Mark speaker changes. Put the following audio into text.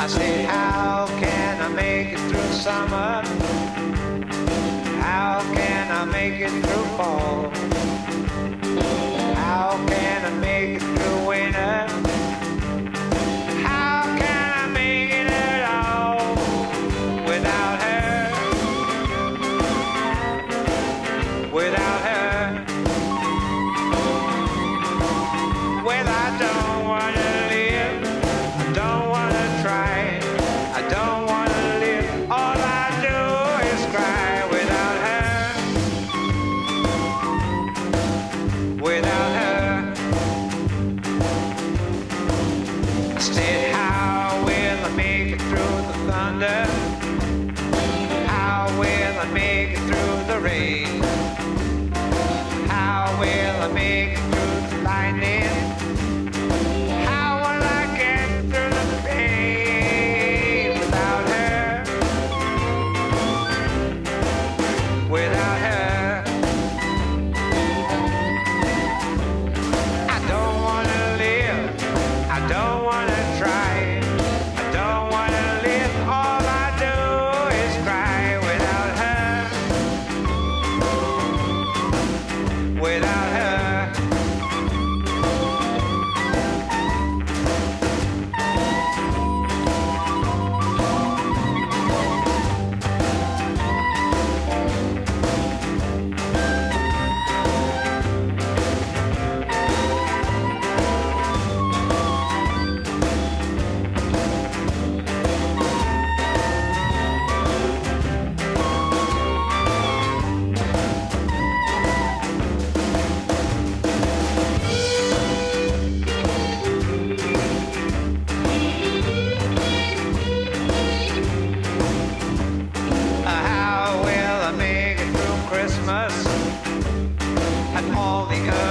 Speaker 1: I said, how can I make it through summer? How can I make it through fall? How can I make it through winter? How can I make it at all without her? Without her? Well, I don't want to live. I don't want to try. I don't want to live. All I do is cry without her. Without her. I said, how will I make it through the thunder? How will I make it through the rain? How will I make it through the lightning? How will I get through the pain without her? Without her. I don't want to live. I don't want to try. I don't want to live. All I do is cry without her. Without her. How will I make it through Christmas and all the